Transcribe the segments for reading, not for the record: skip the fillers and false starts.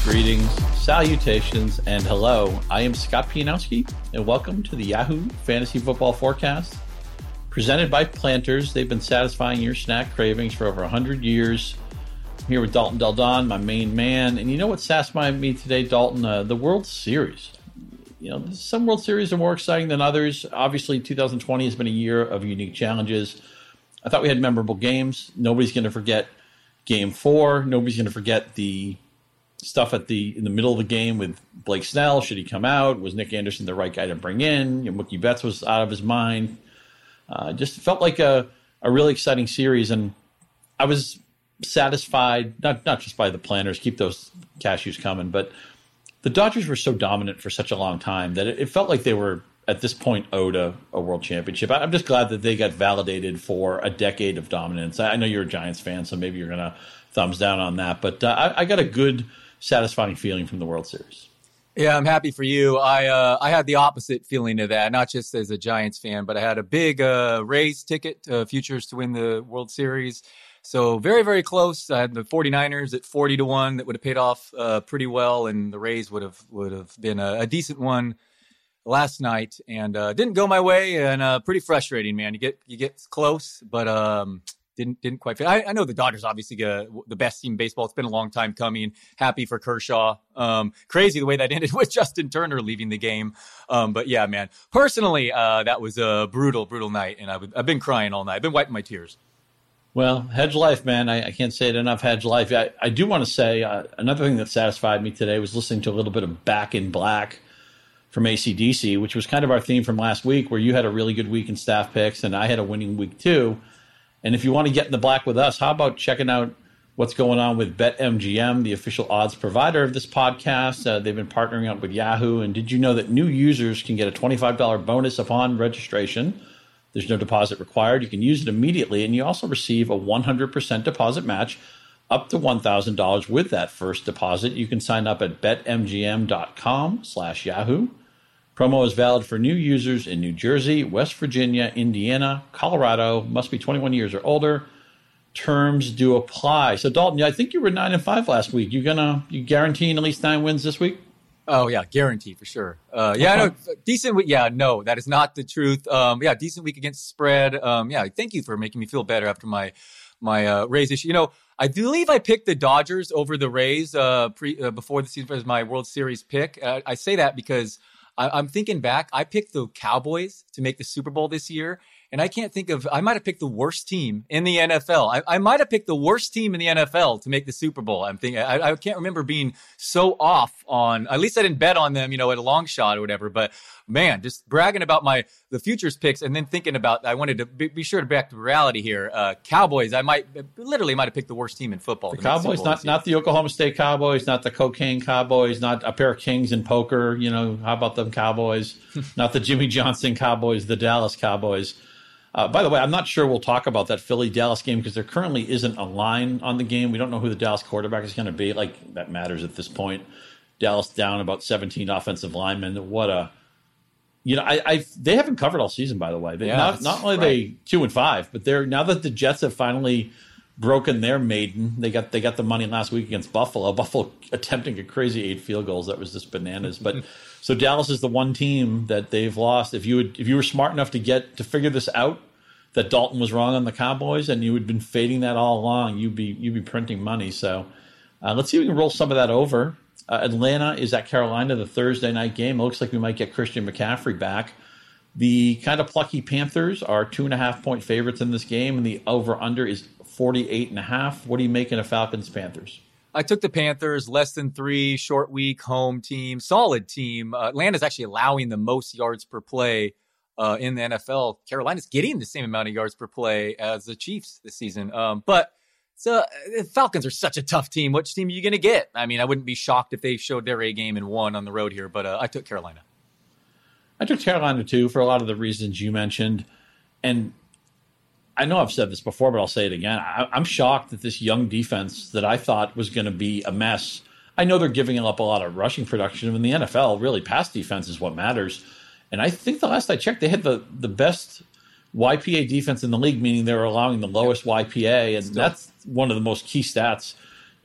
Greetings, salutations, and hello. I am Scott Pianowski, and welcome to the Yahoo Fantasy Football Forecast. Presented by Planters, they've been satisfying your snack cravings for over 100 years. I'm here with Dalton Del Don, my main man. And you know what satisfied me today, Dalton? The World Series. You know, some World Series are more exciting than others. Obviously, 2020 has been a year of unique challenges. I thought we had memorable games. Nobody's going to forget Game 4. Nobody's going to forget the stuff in the middle of the game with Blake Snell. Should he come out? Was Nick Anderson the right guy to bring in? Mookie Betts was out of his mind. Just felt like a really exciting series, and I was satisfied, not just by the Planters, keep those cashews coming, but the Dodgers were so dominant for such a long time that it felt like they were, at this point, owed a world championship. I'm just glad that they got validated for a decade of dominance. I know you're a Giants fan, so maybe you're going to thumbs down on that, but I got a good, satisfying feeling from the World Series. Yeah, I'm happy for you. I had the opposite feeling of that, not just as a Giants fan, but I had a big Rays ticket, futures to win the World Series. So very, very close. I had the 49ers at 40-1 that would have paid off pretty well, and the Rays would have been a decent one last night, and didn't go my way, and pretty frustrating, man. You get close, but didn't quite fit. I know the Dodgers obviously the best team in baseball. It's been a long time coming. Happy for Kershaw. Crazy the way that ended with Justin Turner leaving the game. But yeah, man, personally, that was a brutal night, and I've been crying all night. I've been wiping my tears. Well, Hedge life, man. I can't say it enough, Hedge life. I do want to say another thing that satisfied me today was listening to a little bit of Back in Black from AC/DC, which was kind of our theme from last week, where you had a really good week in staff picks, and I had a winning week too. And if you want to get in the black with us, how about checking out what's going on with BetMGM, the official odds provider of this podcast? They've been partnering up with Yahoo. And did you know that new users can get a $25 bonus upon registration? There's no deposit required. You can use it immediately. And you also receive a 100% deposit match up to $1,000 with that first deposit. You can sign up at betmgm.com/Yahoo. Promo is valid for new users in New Jersey, West Virginia, Indiana, Colorado. Must be 21 years or older. Terms do apply. So, Dalton, I think you were 9-5 last week. You guaranteeing at least 9 wins this week? Oh yeah, guarantee for sure. Yeah, no, decent week. Yeah, no, that is not the truth. Yeah, decent week against spread. Yeah, thank you for making me feel better after my Rays issue. You know, I believe I picked the Dodgers over the Rays before the season as my World Series pick. I say that because I'm thinking back. I picked the Cowboys to make the Super Bowl this year, and I can't think of. I might have picked the worst team in the NFL. I might have picked the worst team in the NFL to make the Super Bowl. I'm thinking. I can't remember being so off on. At least I didn't bet on them, at a long shot or whatever. But man, just bragging about the futures picks, and then thinking about. I wanted to be sure to back to reality here. Cowboys. I might have picked the worst team in football. The Cowboys, not the Oklahoma State Cowboys, not the cocaine Cowboys, not a pair of kings in poker. How about them Cowboys? Not the Jimmy Johnson Cowboys, the Dallas Cowboys. By the way, I'm not sure we'll talk about that Philly-Dallas game because there currently isn't a line on the game. We don't know who the Dallas quarterback is going to be. Like, that matters at this point. Dallas down about 17 offensive linemen. They haven't covered all season, by the way. Not only are they 2-5, but now that the Jets have finally broken their maiden, they got the money last week against Buffalo. Buffalo attempting a crazy 8 field goals. That was just bananas. But so Dallas is the one team that they've lost. If you were smart enough to figure this out, that Dalton was wrong on the Cowboys, and you had been fading that all along, you'd be printing money. So let's see if we can roll some of that over. Atlanta is at Carolina, the Thursday night game. It looks like we might get Christian McCaffrey back. The kind of plucky Panthers are 2.5-point favorites in this game, and the over-under is 48.5. What are you making of Falcons-Panthers? I took the Panthers, less than 3, short week, home team, solid team. Atlanta's actually allowing the most yards per play in the NFL. Carolina's getting the same amount of yards per play as the Chiefs this season. But the Falcons are such a tough team. Which team are you going to get? I mean, I wouldn't be shocked if they showed their A game and won on the road here, but I took Carolina. I took Carolina, too, for a lot of the reasons you mentioned. And I know I've said this before, but I'll say it again. I'm shocked that this young defense that I thought was going to be a mess. I know they're giving up a lot of rushing production. In the NFL, really, pass defense is what matters. And I think the last I checked, they had the best YPA defense in the league, meaning they were allowing the lowest YPA. And that's one of the most key stats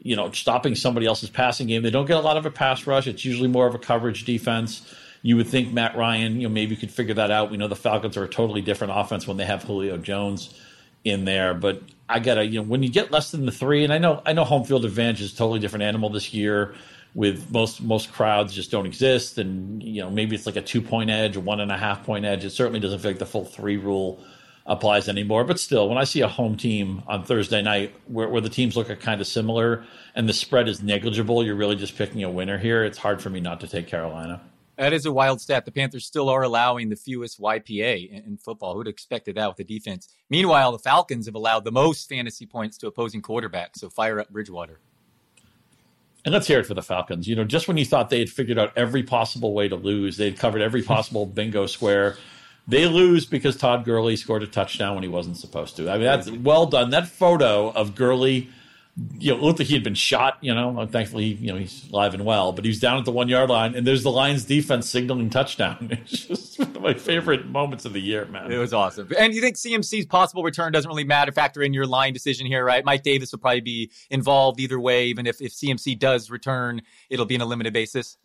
stopping somebody else's passing game. They don't get a lot of a pass rush. It's usually more of a coverage defense. You would think Matt Ryan, maybe could figure that out. We know the Falcons are a totally different offense when they have Julio Jones in there. But I gotta, when you get less than the 3, and I know home field advantage is a totally different animal this year. With most crowds just don't exist, and maybe it's like a 2-point edge, a 1.5-point edge. It certainly doesn't feel like the full 3 rule applies anymore. But still, when I see a home team on Thursday night where the teams look kind of similar and the spread is negligible, you're really just picking a winner here. It's hard for me not to take Carolina. That is a wild stat. The Panthers still are allowing the fewest YPA in football. Who'd have expected that with the defense? Meanwhile, the Falcons have allowed the most fantasy points to opposing quarterbacks. So fire up Bridgewater. And let's hear it for the Falcons. Just when you thought they had figured out every possible way to lose, they'd covered every possible bingo square, they lose because Todd Gurley scored a touchdown when he wasn't supposed to. I mean, that's well done. That photo of Gurley, it looked like he had been shot, Thankfully, he's alive and well. But he was down at the 1-yard line, and there's the Lions defense signaling touchdown. It's just one of my favorite moments of the year, man. It was awesome. And you think CMC's possible return doesn't really matter, factor in your line decision here, right? Mike Davis will probably be involved either way. Even if CMC does return, it'll be on a limited basis.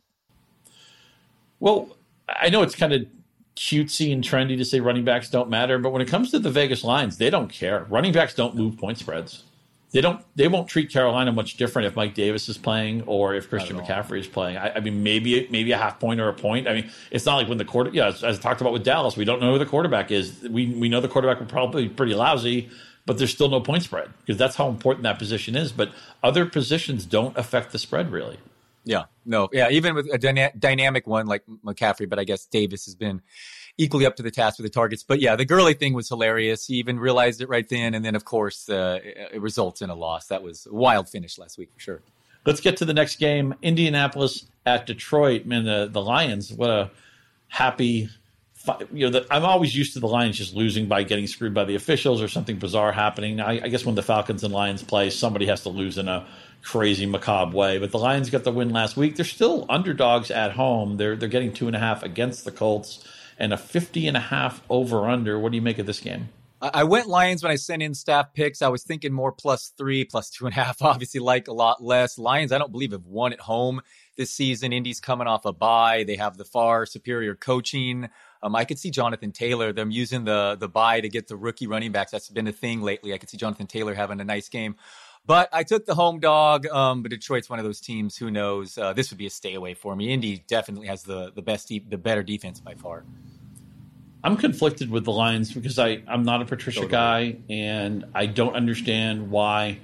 Well, I know it's kind of cutesy and trendy to say running backs don't matter, but when it comes to the Vegas lines, they don't care. Running backs don't move point spreads. They won't treat Carolina much different if Mike Davis is playing or if Christian McCaffrey is playing. I mean, maybe a half point or a point. I mean, it's not like when the as I talked about with Dallas, we don't know who the quarterback is. We know the quarterback will probably be pretty lousy, but there's still no point spread because that's how important that position is. But other positions don't affect the spread really. Yeah, no, yeah, even with a dynamic one like McCaffrey, but I guess Davis has been equally up to the task with the targets. But yeah, the Gurley thing was hilarious. He even realized it right then. And then, of course, it results in a loss. That was a wild finish last week for sure. Let's get to the next game. Indianapolis at Detroit. Man, the Lions, what a happy I'm always used to the Lions just losing by getting screwed by the officials or something bizarre happening. I guess when the Falcons and Lions play, somebody has to lose in a crazy, macabre way. But the Lions got the win last week. They're still underdogs at home. They're getting 2.5 against the Colts and a 50.5 over-under. What do you make of this game? I went Lions when I sent in staff picks. I was thinking more +3, +2.5. Obviously, like a lot less. Lions, I don't believe, have won at home this season. Indy's coming off a bye. They have the far superior coaching. I could see Jonathan Taylor, them using the bye to get the rookie running backs. That's been a thing lately. I could see Jonathan Taylor having a nice game. But I took the home dog. But Detroit's one of those teams. Who knows? This would be a stay away for me. Indy definitely has the better defense by far. I'm conflicted with the Lions because I'm not a Patricia guy, and I don't understand why.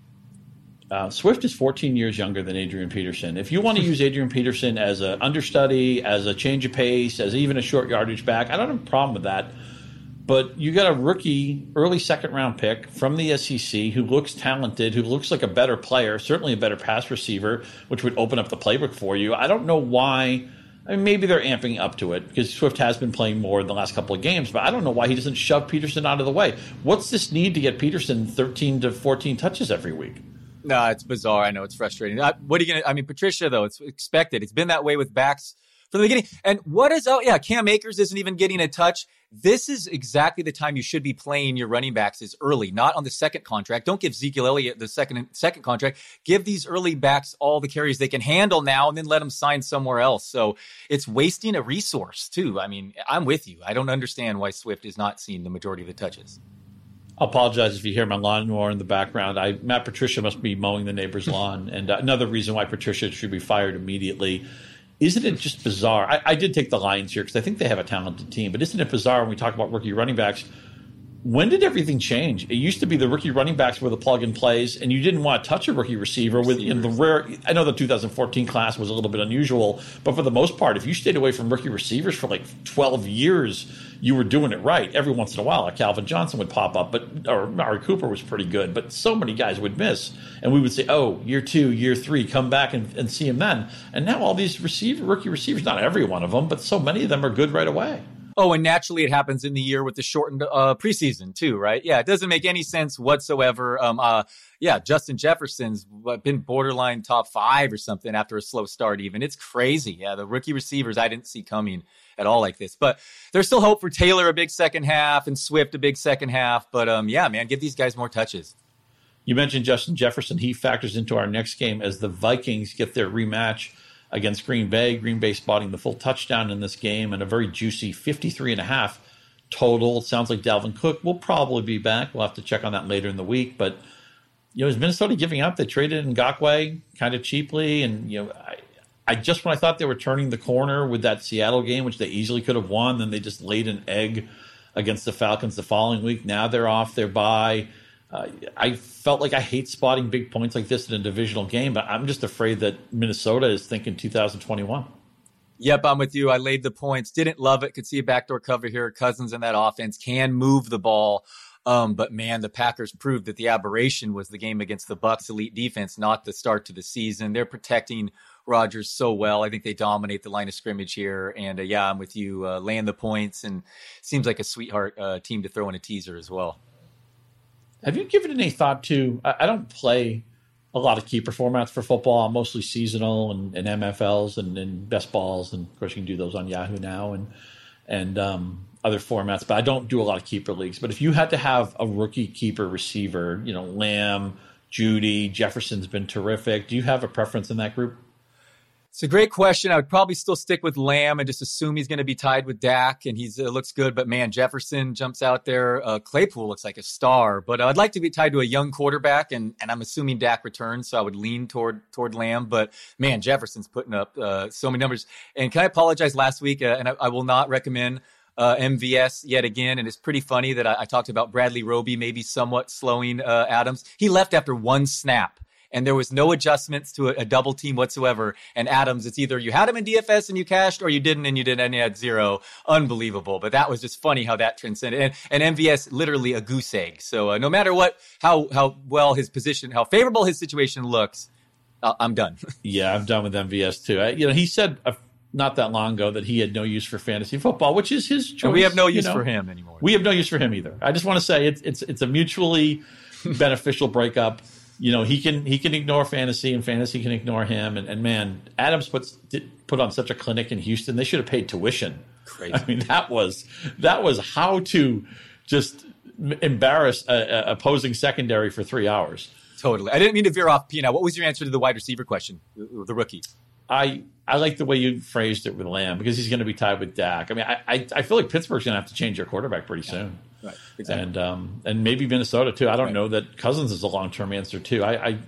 Swift is 14 years younger than Adrian Peterson. If you want to use Adrian Peterson as an understudy, as a change of pace, as even a short yardage back, I don't have a problem with that. But you got a rookie, early second-round pick from the SEC who looks talented, who looks like a better player, certainly a better pass receiver, which would open up the playbook for you. I don't know why. I mean, maybe they're amping up to it because Swift has been playing more in the last couple of games, but I don't know why he doesn't shove Peterson out of the way. What's this need to get Peterson 13 to 14 touches every week? No, it's bizarre. I know it's frustrating. What are you going to – I mean, Patricia, though, it's expected. It's been that way with backs from the beginning. And what is – oh, yeah, Cam Akers isn't even getting a touch. This is exactly the time you should be playing your running backs is early, not on the second contract. Don't give Ezekiel Elliott the second contract. Give these early backs all the carries they can handle now and then let them sign somewhere else. So it's wasting a resource, too. I mean, I'm with you. I don't understand why Swift is not seeing the majority of the touches. I apologize if you hear my lawnmower in the background. Matt Patricia must be mowing the neighbor's lawn. And another reason why Patricia should be fired immediately. Isn't it just bizarre? I did take the Lions here because I think they have a talented team. But isn't it bizarre when we talk about rookie running backs? When did everything change? It used to be the rookie running backs were the plug-and plays, and you didn't want to touch a rookie receiver. In the rare, I know the 2014 class was a little bit unusual, but for the most part, if you stayed away from rookie receivers for like 12 years, you were doing it right. Every once in a while, like Calvin Johnson would pop up, or Mari Cooper was pretty good, but so many guys would miss, and we would say, "Oh, year 2, year 3, come back and see him then." And now all these rookie receivers, not every one of them, but so many of them are good right away. Oh, and naturally it happens in the year with the shortened preseason too, right? Yeah, it doesn't make any sense whatsoever. Justin Jefferson's been borderline top 5 or something after a slow start even. It's crazy. Yeah, the rookie receivers I didn't see coming at all like this. But there's still hope for Taylor a big second half and Swift a big second half. But man, give these guys more touches. You mentioned Justin Jefferson. He factors into our next game as the Vikings get their rematch against Green Bay. Green Bay spotting the full touchdown in this game and a very juicy 53.5 total. It sounds like Dalvin Cook will probably be back. We'll have to check on that later in the week. But, is Minnesota giving up? They traded Ngakoue kind of cheaply. And, I just, when I thought they were turning the corner with that Seattle game, which they easily could have won, then they just laid an egg against the Falcons the following week. Now they're off their bye. I felt like I hate spotting big points like this in a divisional game, but I'm just afraid that Minnesota is thinking 2021. Yep, I'm with you. I laid the points. Didn't love it. Could see a backdoor cover here. Cousins in that offense can move the ball. But man, the Packers proved that the aberration was the game against the Bucs elite defense, not the start to the season. They're protecting Rodgers so well. I think they dominate the line of scrimmage here. And yeah, I'm with you. Laying the points, and seems like a sweetheart team to throw in a teaser as well. Have you given any thought to, I don't play a lot of keeper formats for football. I'm mostly seasonal and MFLs and best balls. And of course you can do those on Yahoo now and other formats, but I don't do a lot of keeper leagues. But if you had to have a rookie keeper receiver, Lamb, Judy, Jefferson's been terrific. Do you have a preference in that group? It's a great question. I would probably still stick with Lamb and just assume he's going to be tied with Dak, and he's looks good. But man, Jefferson jumps out there. Claypool looks like a star, but I'd like to be tied to a young quarterback, and I'm assuming Dak returns, so I would lean toward Lamb. But man, Jefferson's putting up so many numbers. And can I apologize last week? And I will not recommend MVS yet again. And it's pretty funny that I talked about Bradley Roby maybe somewhat slowing Adams. He left after one snap. And there was no adjustments to a double team whatsoever. And Adams, it's either you had him in DFS and you cashed, or you didn't and you didn't and you had zero. Unbelievable. But that was just funny how that transcended. And MVS, literally a goose egg. So no matter how well his position, how favorable his situation looks, I'm done. Yeah, I'm done with MVS too. He said not that long ago that he had no use for fantasy football, which is his choice. And we have no use for him anymore. We have no use for him either. I just want to say it's a mutually beneficial breakup. He can ignore fantasy, and fantasy can ignore him. And man, Adams put on such a clinic in Houston. They should have paid tuition. Crazy. I mean, that was how to just embarrass a opposing secondary for 3 hours. Totally. I didn't mean to veer off. Now, what was your answer to the wide receiver question, the rookie? I like the way you phrased it with Lamb, because he's going to be tied with Dak. I mean, I feel like Pittsburgh's going to have to change their quarterback pretty soon. Right, exactly. And maybe Minnesota too. I don't know that Cousins is a long-term answer too.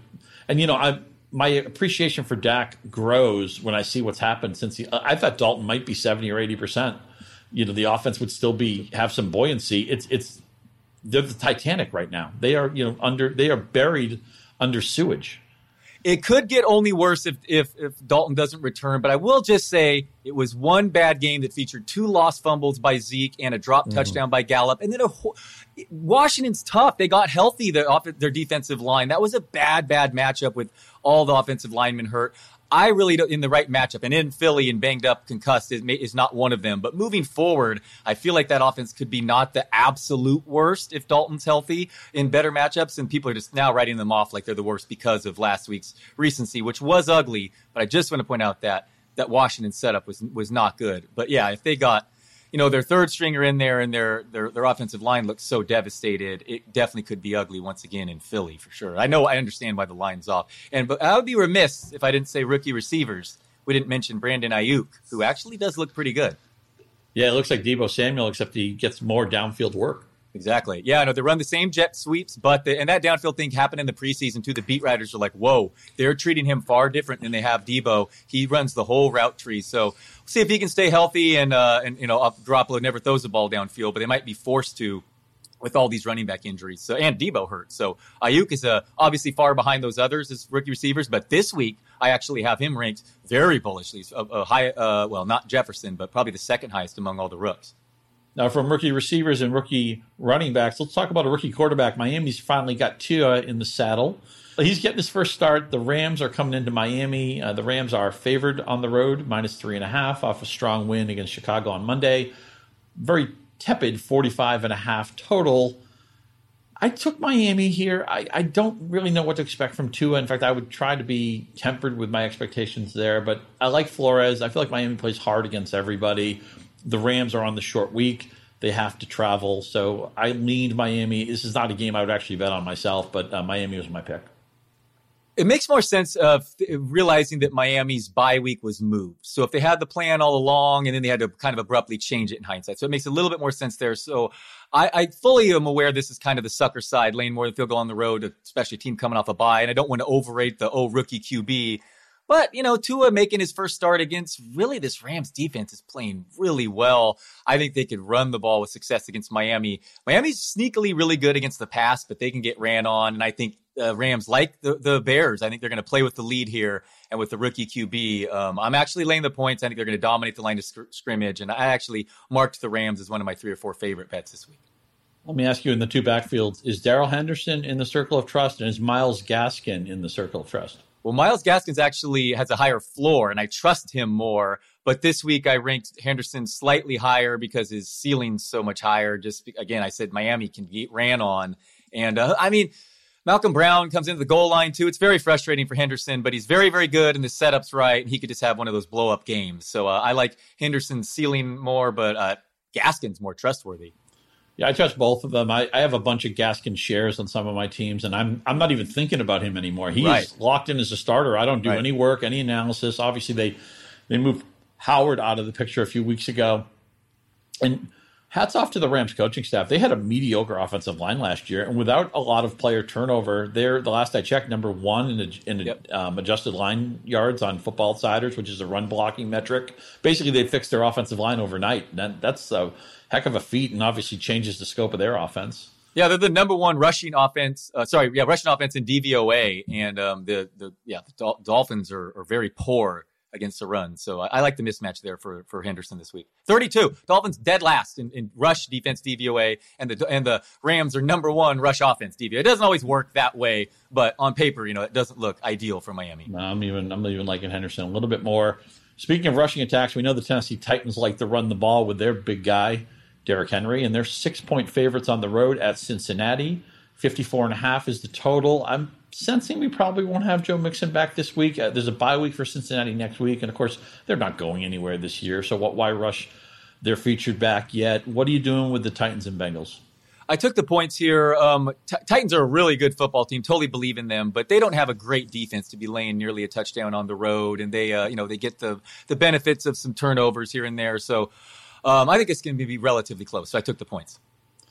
My appreciation for Dak grows when I see what's happened since I thought Dalton might be 70 or 80%. The offense would still have some buoyancy. They're the Titanic right now. They are they are buried under sewage. It could get only worse if Dalton doesn't return, but I will just say it was one bad game that featured 2 lost fumbles by Zeke and a drop touchdown by Gallup. And then Washington's tough. They got healthy, their defensive line. That was a bad matchup with all the offensive linemen hurt. I really don't, in the right matchup, and in Philly and banged up, concussed is not one of them. But moving forward, I feel like that offense could be not the absolute worst if Dalton's healthy in better matchups, and people are just now writing them off like they're the worst because of last week's recency, which was ugly. But I just want to point out that Washington setup was not good. But yeah, if they got their third stringer in there and their offensive line looks so devastated, it definitely could be ugly once again in Philly for sure. I understand why the line's off. But I would be remiss if I didn't say rookie receivers. We didn't mention Brandon Ayuk, who actually does look pretty good. Yeah, it looks like Deebo Samuel, except he gets more downfield work. Exactly. Yeah, I know they run the same jet sweeps, and that downfield thing happened in the preseason too. The beat writers are like, whoa, they're treating him far different than they have Deebo. He runs the whole route tree. So we'll see if he can stay healthy and Garoppolo never throws the ball downfield, but they might be forced to with all these running back injuries. So, and Deebo hurt. So Ayuk is obviously far behind those others as rookie receivers, but this week I actually have him ranked very bullishly, high, not Jefferson, but probably the second highest among all the rooks. Now, from rookie receivers and rookie running backs, let's talk about a rookie quarterback. Miami's finally got Tua in the saddle. He's getting his first start. The Rams are coming into Miami. The Rams are favored on the road, -3.5 off a strong win against Chicago on Monday. Very tepid 45.5 total. I took Miami here. I don't really know what to expect from Tua. In fact, I would try to be tempered with my expectations there. But I like Flores. I feel like Miami plays hard against everybody. The Rams are on the short week. They have to travel. So I leaned Miami. This is not a game I would actually bet on myself, but Miami was my pick. It makes more sense of realizing that Miami's bye week was moved. So if they had the plan all along and then they had to kind of abruptly change it in hindsight. So it makes a little bit more sense there. So I fully am aware this is kind of the sucker side, laying more than field goal on the road, especially a team coming off a bye. And I don't want to overrate the, rookie QB. But, Tua making his first start against really this Rams defense is playing really well. I think they could run the ball with success against Miami. Miami's sneakily really good against the pass, but they can get ran on. And I think Rams, like the Bears, I think they're going to play with the lead here and with the rookie QB. I'm actually laying the points. I think they're going to dominate the line of scrimmage. And I actually marked the Rams as one of my 3 or 4 favorite bets this week. Let me ask you, in the two backfields, is Darrell Henderson in the circle of trust, and is Myles Gaskin in the circle of trust? Well, Myles Gaskin actually has a higher floor, and I trust him more. But this week I ranked Henderson slightly higher because his ceiling's so much higher. Just, again, I said Miami can get ran on. And, Malcolm Brown comes into the goal line, too. It's very frustrating for Henderson, but he's very, very good, and the setup's right, and he could just have one of those blow-up games. So I like Henderson's ceiling more, but Gaskin's more trustworthy. Yeah, I trust both of them. I have a bunch of Gaskin shares on some of my teams, and I'm not even thinking about him anymore. He's locked in as a starter. I don't do any work, any analysis. Obviously, they moved Howard out of the picture a few weeks ago. And hats off to the Rams coaching staff. They had a mediocre offensive line last year, and without a lot of player turnover, they're, the last I checked, number 1 in adjusted line yards on Football Outsiders, which is a run blocking metric. Basically, they fixed their offensive line overnight. That's a heck of a feat, and obviously changes the scope of their offense. Yeah, they're the number 1 rushing offense. Rushing offense in DVOA, and the Dolphins are very poor against the run. So I like the mismatch there for Henderson this week. 32 Dolphins dead last in rush defense DVOA, and the Rams are number 1 rush offense DVOA. It doesn't always work that way, but on paper, it doesn't look ideal for Miami. No, I'm even liking Henderson a little bit more. Speaking of rushing attacks, we know the Tennessee Titans like to run the ball with their big guy, Derrick Henry, and they're 6-point favorites on the road at Cincinnati. 54.5 is the total. I'm sensing we probably won't have Joe Mixon back this week. There's a bye week for Cincinnati next week, and of course, they're not going anywhere this year, so why rush their featured back yet? What are you doing with the Titans and Bengals? I took the points here. Titans are a really good football team. Totally believe in them, but they don't have a great defense to be laying nearly a touchdown on the road, and they get the benefits of some turnovers here and there. So I think it's going to be relatively close. So I took the points.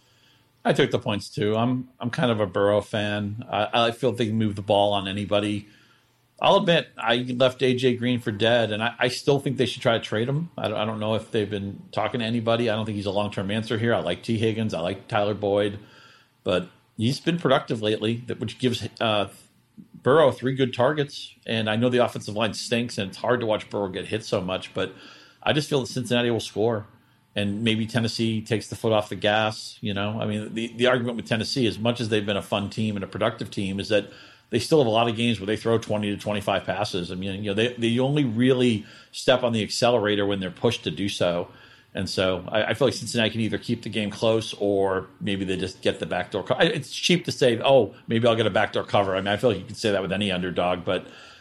I took the points too. I'm kind of a Burrow fan. I feel they can move the ball on anybody. I'll admit I left AJ Green for dead, and I still think they should try to trade him. I don't know if they've been talking to anybody. I don't think he's a long-term answer here. I like T. Higgins. I like Tyler Boyd, but he's been productive lately, which gives Burrow 3 good targets. And I know the offensive line stinks, and it's hard to watch Burrow get hit so much, but I just feel that Cincinnati will score. And maybe Tennessee takes the foot off the gas. The argument with Tennessee, as much as they've been a fun team and a productive team, is that they still have a lot of games where they throw 20 to 25 passes. They only really step on the accelerator when they're pushed to do so. And so I feel like Cincinnati can either keep the game close or maybe they just get the backdoor cover. It's cheap to say, maybe I'll get a backdoor cover. I feel like you can say that with any underdog, but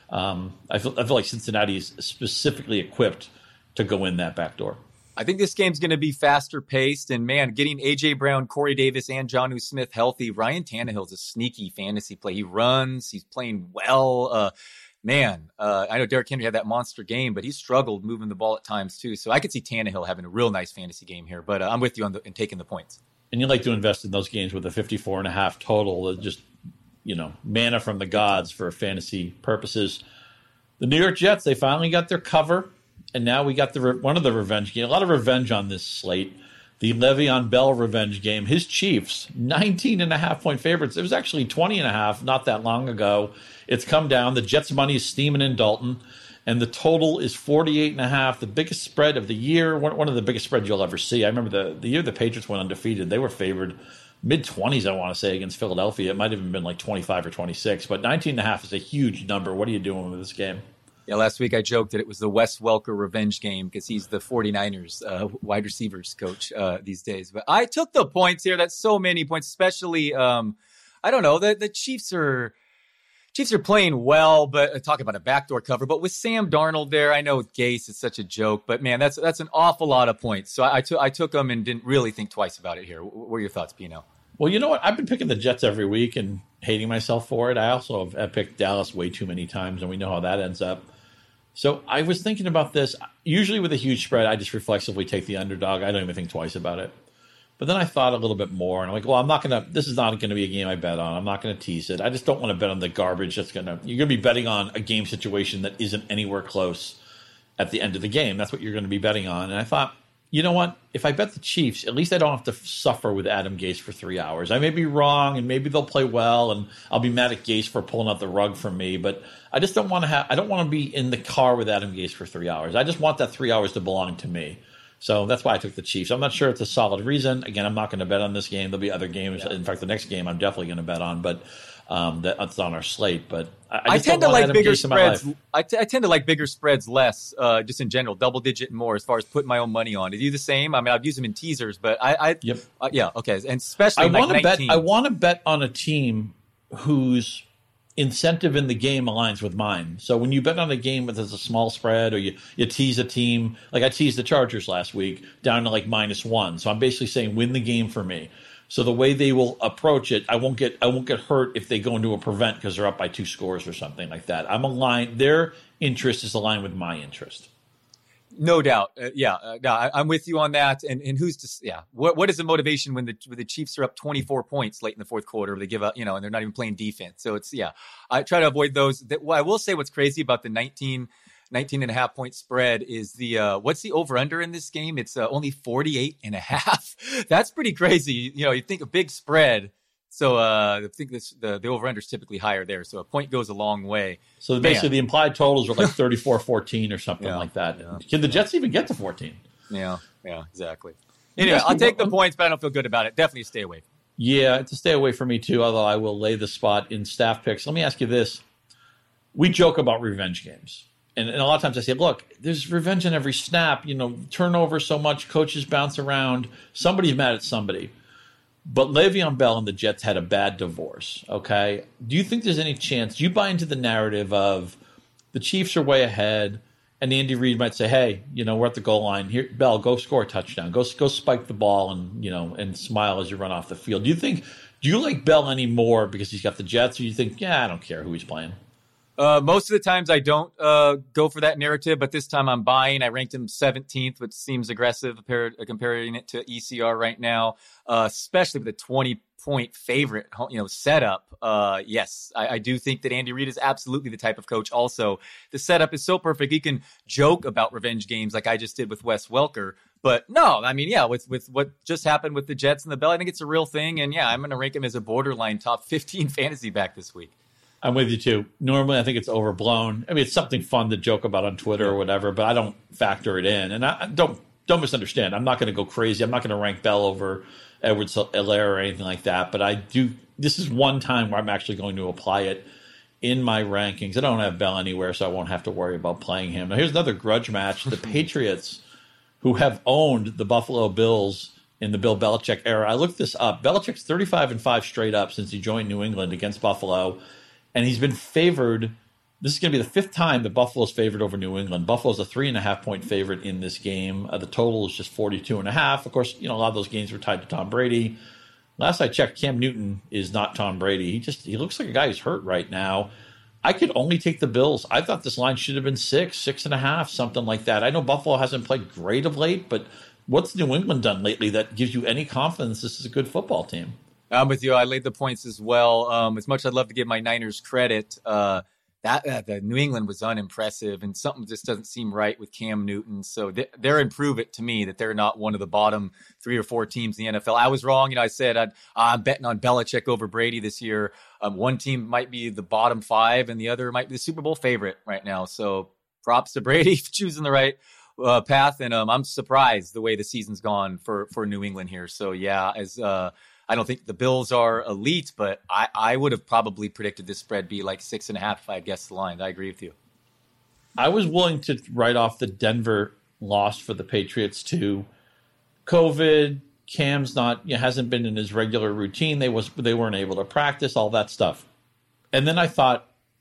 I feel like Cincinnati is specifically equipped to go in that backdoor. I think this game's going to be faster paced, and man, getting A.J. Brown, Corey Davis, and Jonnu Smith healthy. Ryan Tannehill's a sneaky fantasy play. He runs, he's playing well. I know Derrick Henry had that monster game, but he struggled moving the ball at times too. So I could see Tannehill having a real nice fantasy game here, but I'm with you on taking the points. And you like to invest in those games with a 54.5 total, just manna from the gods for fantasy purposes. The New York Jets, they finally got their cover. And now we got one of the revenge games. A lot of revenge on this slate. The Le'Veon Bell revenge game. His Chiefs, 19.5-point favorites. It was actually 20.5 not that long ago. It's come down. The Jets' money is steaming in Dalton. And the total is 48.5, the biggest spread of the year. One of the biggest spreads you'll ever see. I remember the year the Patriots went undefeated. They were favored mid-20s, I want to say, against Philadelphia. It might have even been like 25 or 26. But 19.5 is a huge number. What are you doing with this game? Yeah, last week I joked that it was the Wes Welker revenge game because he's the 49ers wide receivers coach these days. But I took the points here. That's so many points, especially, the Chiefs are Chiefs are playing well, but talk about a backdoor cover. But with Sam Darnold there, I know with Gase it's such a joke, but man, that's an awful lot of points. So I took them and didn't really think twice about it here. What are your thoughts, Pino? Well, you know what? I've been picking the Jets every week and hating myself for it. I also have picked Dallas way too many times, and we know how that ends up. So I was thinking about this. Usually with a huge spread, I just reflexively take the underdog. I don't even think twice about it. But then I thought a little bit more, and I'm like, well, this is not going to be a game I bet on. I'm not going to tease it. I just don't want to bet on the garbage you're going to be betting on a game situation that isn't anywhere close at the end of the game. That's what you're going to be betting on. And I thought, you know what? If I bet the Chiefs, at least I don't have to suffer with Adam Gase for 3 hours. I may be wrong, and maybe they'll play well, and I'll be mad at Gase for pulling out the rug from me. But I just don't want to I don't want to be in the car with Adam Gase for 3 hours. I just want that 3 hours to belong to me. So that's why I took the Chiefs. I'm not sure it's a solid reason. Again, I'm not going to bet on this game. There'll be other games. Yeah. In fact, the next game I'm definitely going to bet on, but that's on our slate. But I tend to like bigger spreads. I tend to like bigger spreads less, just in general, double digit and more as far as putting my own money on. Is you the same? I mean, I've used them in teasers, but yeah, okay, and especially I want to bet on a team whose incentive in the game aligns with mine. So when you bet on a game with a small spread, or you tease a team, like I teased the Chargers last week down to like -1. So I'm basically saying win the game for me. So the way they will approach it, I won't get hurt if they go into a prevent because they're up by 2 scores or something like that. I'm aligned. Their interest is aligned with my interest. No doubt. I'm with you on that. And who's to, what is the motivation when the Chiefs are up 24 points late in the fourth quarter, they give up, and they're not even playing defense. So it's, I try to avoid those. I will say what's crazy about the 19 and a half point spread is what's the over under in this game? It's only 48 and a half. That's pretty crazy. You think a big spread. So I think the over-under is typically higher there. So a point goes a long way. So basically the implied totals are like 34-14 or something like that. Yeah. Can the Jets even get to 14? Yeah, exactly. Anyway, I'll take the points, but I don't feel good about it. Definitely stay away. Yeah, it's a stay away for me too, although I will lay the spot in staff picks. Let me ask you this. We joke about revenge games. And a lot of times I say, look, there's revenge in every snap. Turnover so much, coaches bounce around. Somebody's mad at somebody. But Le'Veon Bell and the Jets had a bad divorce, okay? Do you think there's any chance? Do you buy into the narrative of the Chiefs are way ahead, and Andy Reid might say, hey, we're at the goal line. Here, Bell, go score a touchdown. Go spike the ball and smile as you run off the field. Do you like Bell anymore because he's got the Jets, or do you think, I don't care who he's playing? Most of the times I don't go for that narrative, but this time I'm buying. I ranked him 17th, which seems aggressive comparing it to ECR right now, especially with a 20-point favorite, setup. Yes, I do think that Andy Reid is absolutely the type of coach. Also, the setup is so perfect. He can joke about revenge games like I just did with Wes Welker. But no, I mean, with what just happened with the Jets and the Bell, I think it's a real thing. And I'm going to rank him as a borderline top 15 fantasy back this week. I'm with you too. Normally, I think it's overblown. I mean, it's something fun to joke about on Twitter or whatever, but I don't factor it in. And I don't misunderstand. I'm not going to go crazy. I'm not going to rank Bell over Edwards-Helaire or anything like that. But I do. This is one time where I'm actually going to apply it in my rankings. I don't have Bell anywhere, so I won't have to worry about playing him. Now, here's another grudge match: the Patriots, who have owned the Buffalo Bills in the Bill Belichick era. I looked this up. Belichick's 35-5 straight up since he joined New England against Buffalo. And he's been favored. This is going to be the 5th time that Buffalo's favored over New England. Buffalo's a 3.5-point favorite in this game. The total is just 42.5. Of course, a lot of those games were tied to Tom Brady. Last I checked, Cam Newton is not Tom Brady. He looks like a guy who's hurt right now. I could only take the Bills. I thought this line should have been 6.5, something like that. I know Buffalo hasn't played great of late, but what's New England done lately that gives you any confidence this is a good football team? I'm with you. I laid the points as well. As much as I'd love to give my Niners credit, the New England was unimpressive, and something just doesn't seem right with Cam Newton. So they're improve it to me that they're not one of the bottom 3 or 4 teams in the NFL. I was wrong. I said I'm betting on Belichick over Brady this year. One team might be the bottom 5, and the other might be the Super Bowl favorite right now. So props to Brady for choosing the right path, and I'm surprised the way the season's gone for New England here. So I don't think the Bills are elite, but I would have probably predicted this spread be like 6.5 if I had guessed the line. I agree with you. I was willing to write off the Denver loss for the Patriots too. COVID, Cam's hasn't been in his regular routine. They weren't able to practice, all that stuff. And then I thought,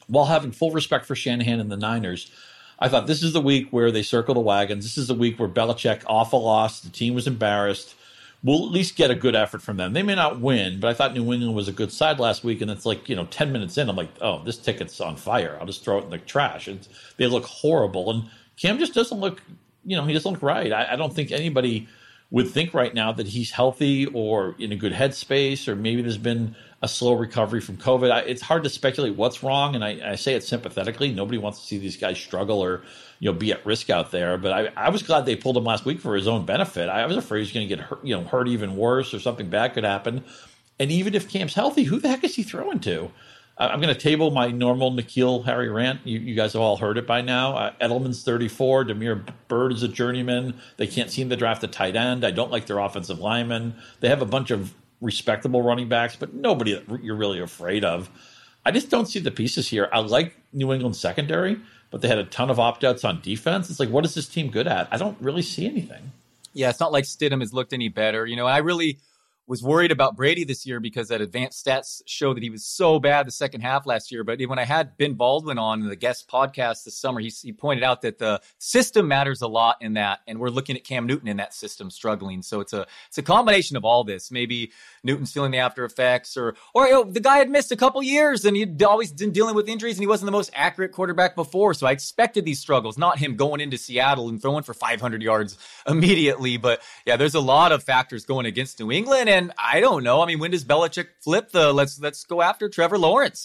while having full respect for Shanahan and the Niners, I thought this is the week where they circle the wagons. This is the week where Belichick, awful loss. The team was embarrassed. We'll at least get a good effort from them. They may not win, but I thought New England was a good side last week, and it's like, 10 minutes in, I'm like, oh, this ticket's on fire. I'll just throw it in the trash. They look horrible. And Cam just doesn't look, he doesn't look right. I don't think anybody would think right now that he's healthy or in a good headspace, or maybe there's been a slow recovery from COVID. It's hard to speculate what's wrong, and I say it sympathetically. Nobody wants to see these guys struggle or be at risk out there. But I was glad they pulled him last week for his own benefit. I was afraid he's going to get hurt, hurt even worse, or something bad could happen. And even if Cam's healthy, who the heck is he throwing to? I'm going to table my normal N'Keal Harry rant. You guys have all heard it by now. Edelman's 34. Damiere Byrd is a journeyman. They can't seem to draft a tight end. I don't like their offensive linemen. They have a bunch of respectable running backs, but nobody that you're really afraid of. I just don't see the pieces here. I like New England's secondary, but they had a ton of opt-outs on defense. It's like, what is this team good at? I don't really see anything. Yeah, it's not like Stidham has looked any better. And I really was worried about Brady this year because that advanced stats show that he was so bad the second half last year. But when I had Ben Baldwin on the guest podcast this summer, he pointed out that the system matters a lot in that. And we're looking at Cam Newton in that system struggling. So it's a combination of all this. Maybe Newton's feeling the after effects, or the guy had missed a couple years and he'd always been dealing with injuries and he wasn't the most accurate quarterback before. So I expected these struggles, not him going into Seattle and throwing for 500 yards immediately. But yeah, there's a lot of factors going against New England. And I don't know. When does Belichick flip the let's go after Trevor Lawrence?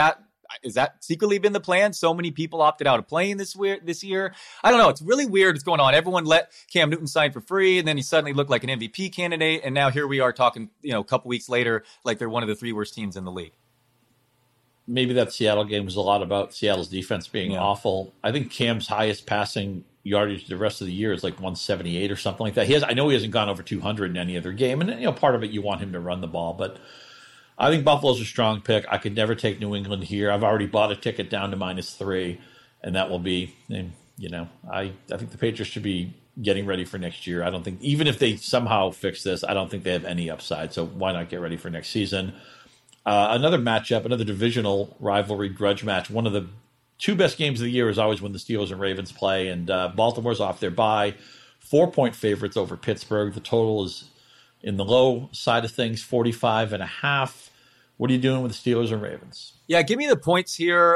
Is that secretly been the plan? So many people opted out of playing this year. I don't know. It's really weird what's going on. Everyone let Cam Newton sign for free, and then he suddenly looked like an MVP candidate. And now here we are talking, a couple weeks later, like they're one of the 3 worst teams in the league. Maybe that Seattle game was a lot about Seattle's defense being awful. I think Cam's highest passing yardage the rest of the year is like 178 or something like that. I know he hasn't gone over 200 in any other game, and part of it you want him to run the ball, but I think Buffalo's a strong pick. I could never take New England here. I've already bought a ticket down to -3, and that will be, I think the Patriots should be getting ready for next year. I don't think, even if they somehow fix this, I don't think they have any upside. So why not get ready for next season? Another matchup, another divisional rivalry grudge match. One of the 2 best games of the year is always when the Steelers and Ravens play, and Baltimore's off their bye. 4-point favorites over Pittsburgh. The total is in the low side of things, 45.5. What are you doing with the Steelers and Ravens? Yeah, give me the points here.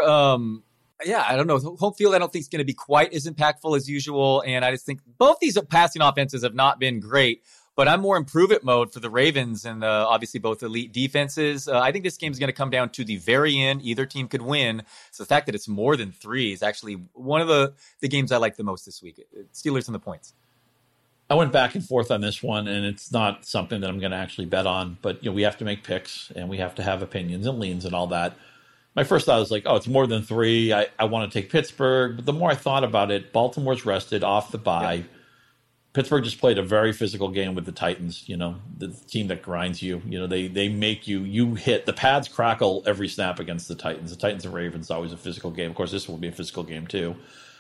I don't know. Home field, I don't think is going to be quite as impactful as usual. And I just think both these passing offenses have not been great. But I'm more improve it mode for the Ravens and obviously both elite defenses. I think this game is going to come down to the very end. Either team could win. So the fact that it's more than 3 is actually one of the games I like the most this week. Steelers and the points. I went back and forth on this one, and it's not something that I'm going to actually bet on. But we have to make picks, and we have to have opinions and leans and all that. My first thought was like, oh, it's more than 3. I want to take Pittsburgh. But the more I thought about it, Baltimore's rested off the bye. Yep. Pittsburgh just played a very physical game with the Titans, the team that grinds you. They make you hit. The pads crackle every snap against the Titans. The Titans and Ravens is always a physical game. Of course, this will be a physical game too.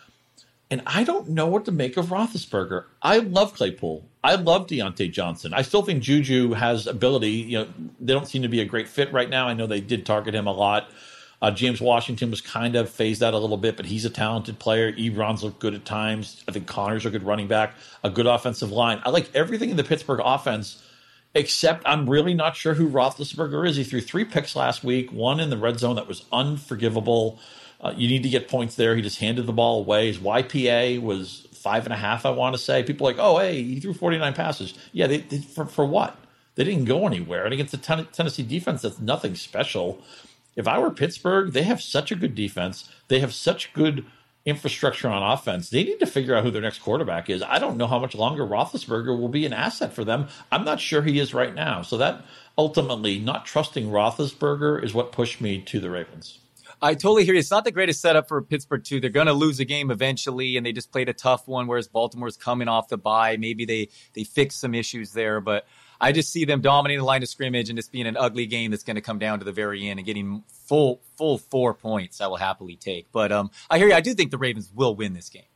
And I don't know what to make of Roethlisberger. I love Claypool. I love Deontay Johnson. I still think Juju has ability. They don't seem to be a great fit right now. I know they did target him a lot. James Washington was kind of phased out a little bit, but he's a talented player. Ebron's looked good at times. I think Connor's a good running back, a good offensive line. I like everything in the Pittsburgh offense, except I'm really not sure who Roethlisberger is. He threw 3 picks last week, 1 in the red zone that was unforgivable. You need to get points there. He just handed the ball away. His YPA was 5.5, I want to say. People are like, oh, hey, he threw 49 passes. Yeah, they for what? They didn't go anywhere. And against the Tennessee defense, that's nothing special. If I were Pittsburgh, they have such a good defense. They have such good infrastructure on offense. They need to figure out who their next quarterback is. I don't know how much longer Roethlisberger will be an asset for them. I'm not sure he is right now. So that ultimately, not trusting Roethlisberger is what pushed me to the Ravens. I totally hear you. It's not the greatest setup for Pittsburgh, too. They're going to lose a game eventually, and they just played a tough one, whereas Baltimore's coming off the bye. Maybe they fix some issues there, but I just see them dominating the line of scrimmage and just being an ugly game that's going to come down to the very end and getting full 4 points I will happily take. But I hear you. I do think the Ravens will win this game.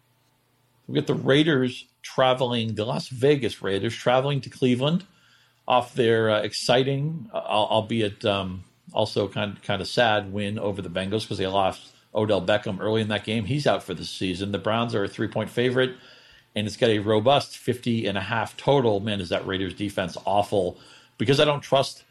We get the Raiders traveling, the Las Vegas Raiders traveling to Cleveland off their exciting, albeit also kind of sad win over the Bengals because they lost Odell Beckham early in that game. He's out for the season. The Browns are a 3-point favorite, and it's got a robust 50.5 total. Man, is that Raiders defense awful? Because I don't trust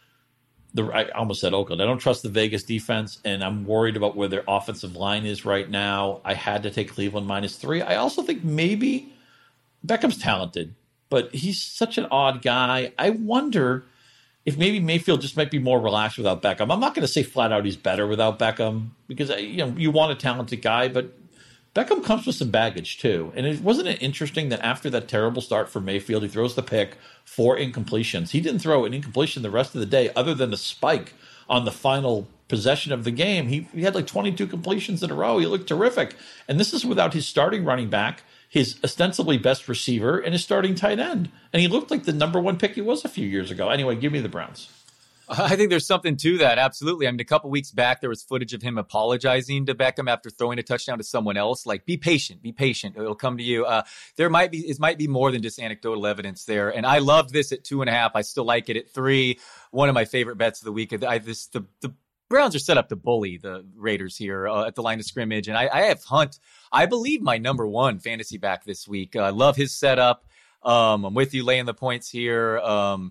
I almost said Oakland. I don't trust the Vegas defense, and I'm worried about where their offensive line is right now. I had to take Cleveland -3. I also think maybe Beckham's talented, but he's such an odd guy. I wonder if maybe Mayfield just might be more relaxed without Beckham. I'm not going to say flat out he's better without Beckham because you want a talented guy, but Beckham comes with some baggage too. And wasn't it interesting that after that terrible start for Mayfield, he throws the pick, 4 incompletions. He didn't throw an incompletion the rest of the day other than the spike on the final possession of the game. He had like 22 completions in a row. He looked terrific. And this is without his starting running back, his ostensibly best receiver, and his starting tight end. And he looked like the number 1 pick he was a few years ago. Anyway, give me the Browns. I think there's something to that. Absolutely. I mean, a couple weeks back, there was footage of him apologizing to Beckham after throwing a touchdown to someone else. Like, be patient. It'll come to you. It might be more than just anecdotal evidence there. And I loved this at 2.5. I still like it at 3. One of my favorite bets of the week. The Browns are set up to bully the Raiders here at the line of scrimmage. And I have Hunt, I believe, my number 1 fantasy back this week. I love his setup. I'm with you laying the points here.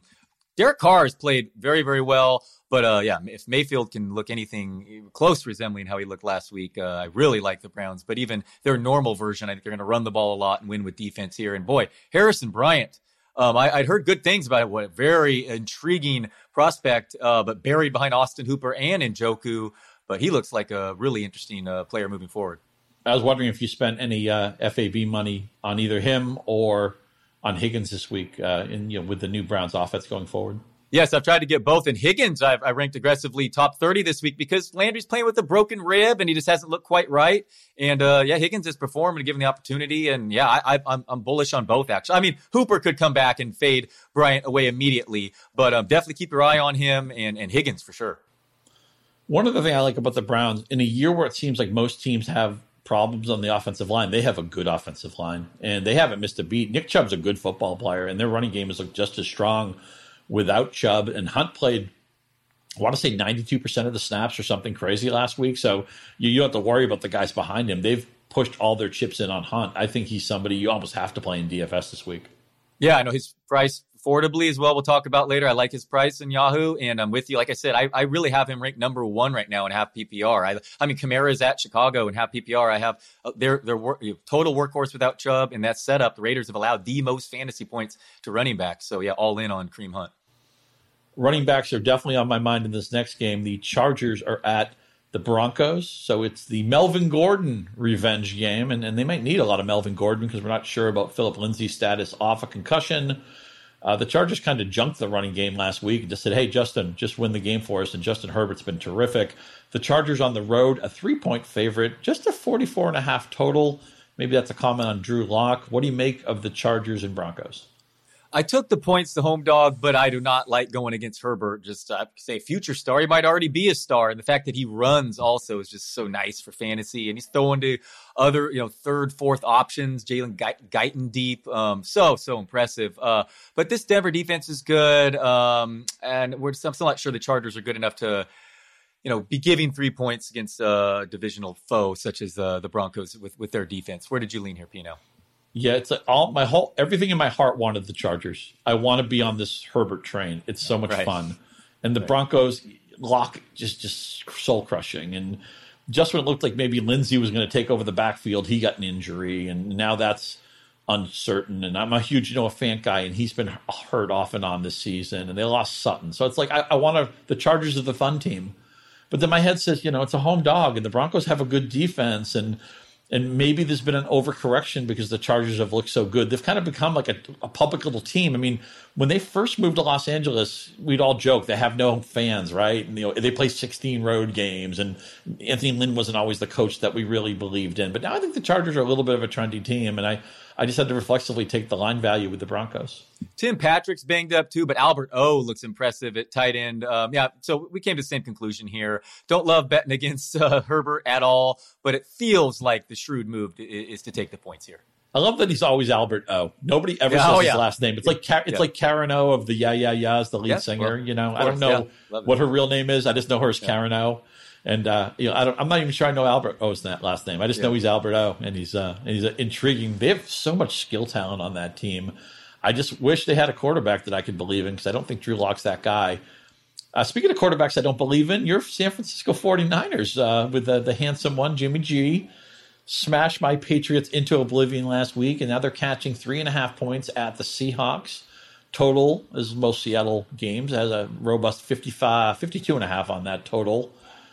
Derek Carr has played very, very well. But if Mayfield can look anything close to resembling how he looked last week, I really like the Browns. But even their normal version, I think they're going to run the ball a lot and win with defense here. And boy, Harrison Bryant, I'd heard good things about it. What a very intriguing prospect, but buried behind Austin Hooper and Njoku. But he looks like a really interesting player moving forward. I was wondering if you spent any FAB money on either him or on Higgins this week with the new Browns offense going forward. Yes, I've tried to get both. And Higgins, I ranked aggressively top 30 this week because Landry's playing with a broken rib and he just hasn't looked quite right. And Higgins has performed and given the opportunity. And I'm bullish on both, actually. I mean, Hooper could come back and fade Bryant away immediately, but definitely keep your eye on him and Higgins for sure. One other thing I like about the Browns, in a year where it seems like most teams have problems on the offensive line, they have a good offensive line, and they haven't missed a beat. Nick Chubb's a good football player, and their running game has looked just as strong without Chubb. And Hunt played, I want to say 92% of the snaps or something crazy last week, so you don't have to worry about the guys behind him. They've pushed all their chips in on Hunt. I think he's somebody you almost have to play in DFS this week. Yeah, I know his price affordably as well. We'll talk about later. I like his price in Yahoo, and I'm with you. Like I said, I really have him ranked number 1 right now in half PPR. I mean, Kamara is at Chicago in half PPR. I have their total workhorse without Chubb, and that setup. The Raiders have allowed the most fantasy points to running backs. So yeah, all in on Kareem Hunt. Running backs are definitely on my mind in this next game. The Chargers are at the Broncos, so it's the Melvin Gordon revenge game, and they might need a lot of Melvin Gordon because we're not sure about Philip Lindsay's status off a concussion. The Chargers kind of junked the running game last week and just said, hey, Justin, just win the game for us, and Justin Herbert's been terrific. The Chargers on the road, a 3-point favorite, just a 44.5 total. Maybe that's a comment on Drew Lock. What do you make of the Chargers and Broncos? I took the points, the home dog, but I do not like going against Herbert. Just say future star. He might already be a star. And the fact that he runs also is just so nice for fantasy. And he's throwing to other, third, fourth options. Jalen Guyton deep. So impressive. But this Denver defense is good. And I'm still not sure the Chargers are good enough to, be giving 3 points against a divisional foe such as the Broncos with their defense. Where did you lean here, Pino? Yeah, it's like everything in my heart wanted the Chargers. I want to be on this Herbert train. It's so much fun. And the Broncos, Lock just soul crushing. And just when it looked like maybe Lindsey was going to take over the backfield, he got an injury, and now that's uncertain. And I'm a huge Noah Fant guy, and he's been hurt off and on this season. And they lost Sutton, so it's like I want the Chargers are the fun team. But then my head says, it's a home dog, and the Broncos have a good defense, and maybe there's been an overcorrection because the Chargers have looked so good. They've kind of become like a public little team. I mean, when they first moved to Los Angeles, we'd all joke they have no fans, right? And, they play 16 road games, and Anthony Lynn wasn't always the coach that we really believed in. But now I think the Chargers are a little bit of a trendy team, and I just had to reflexively take the line value with the Broncos. Tim Patrick's banged up too, but Albert O looks impressive at tight end. So we came to the same conclusion here. Don't love betting against Herbert at all, but it feels like the shrewd move is to take the points here. I love that he's always Albert O. Nobody ever says his last name. It's like Karen O of the Yeah Yeah Yeahs, the lead singer. I don't know what her real name is. I just know her as Karen O. And I'm not even sure I know Albert O's that last name. I just know he's Albert O, and he's intriguing. They have so much skill talent on that team. I just wish they had a quarterback that I could believe in, because I don't think Drew Lock's that guy. Speaking of quarterbacks I don't believe in, your San Francisco 49ers with the handsome one, Jimmy G, smashed my Patriots into oblivion last week, and now they're catching 3.5 points at the Seahawks. Total, as most Seattle games, has a robust 52.5 on that total.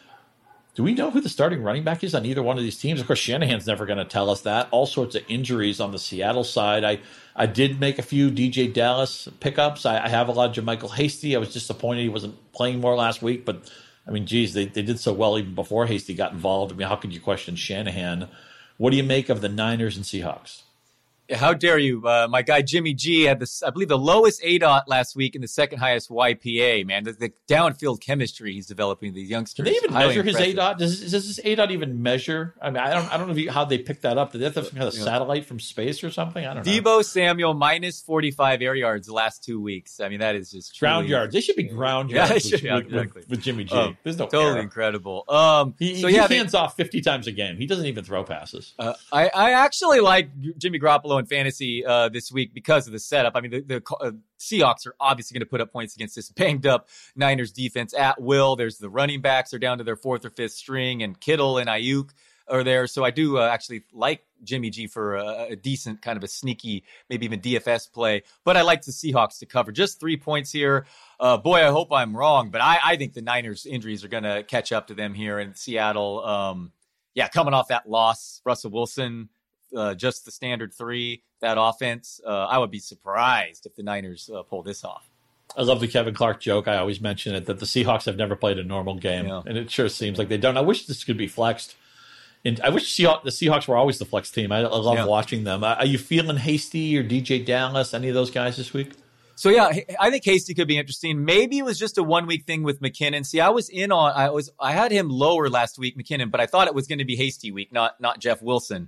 Do we know who the starting running back is on either one of these teams? Of course, Shanahan's never going to tell us that. All sorts of injuries on the Seattle side. I did make a few DJ Dallas pickups. I have a lot of JaMychal Hasty. I was disappointed he wasn't playing more last week, but I mean, geez, they did so well even before Hasty got involved. I mean, how could you question Shanahan? What do you make of the Niners and Seahawks? How dare you? My guy Jimmy G had I believe the lowest ADOT last week and the second highest YPA, man. The downfield chemistry he's developing, these youngsters. Do they even measure his ADOT? Does this ADOT even measure? I mean, I don't know how they picked that up. Did they have some kind of satellite from space or something? I don't know. Deebo Samuel minus 45 air yards the last 2 weeks. I mean, that is just ground yards. They should be ground yards with Jimmy G. There's no totally error. Incredible. He hands off 50 times a game. He doesn't even throw passes. I actually like Jimmy Garoppolo in fantasy this week because of the setup. I mean, the Seahawks are obviously going to put up points against this banged up Niners defense at will. There's the running backs are down to their fourth or fifth string, and Kittle and Ayuk are there. So I do actually like Jimmy G for a decent kind of a sneaky, maybe even DFS play. But I like the Seahawks to cover just 3 points here. Boy, I hope I'm wrong, but I think the Niners injuries are going to catch up to them here in Seattle. Coming off that loss, Russell Wilson, just the standard 3, that offense. I would be surprised if the Niners pull this off. I love the Kevin Clark joke. I always mention it, that the Seahawks have never played a normal game, and it sure seems like they don't. I wish this could be flexed. And I wish the Seahawks were always the flex team. I love watching them. Are you feeling Hasty or DJ Dallas, any of those guys this week? So yeah, I think Hasty could be interesting. Maybe it was just a 1 week thing with McKinnon. See, I had him lower last week, McKinnon, but I thought it was going to be Hasty week, not Jeff Wilson.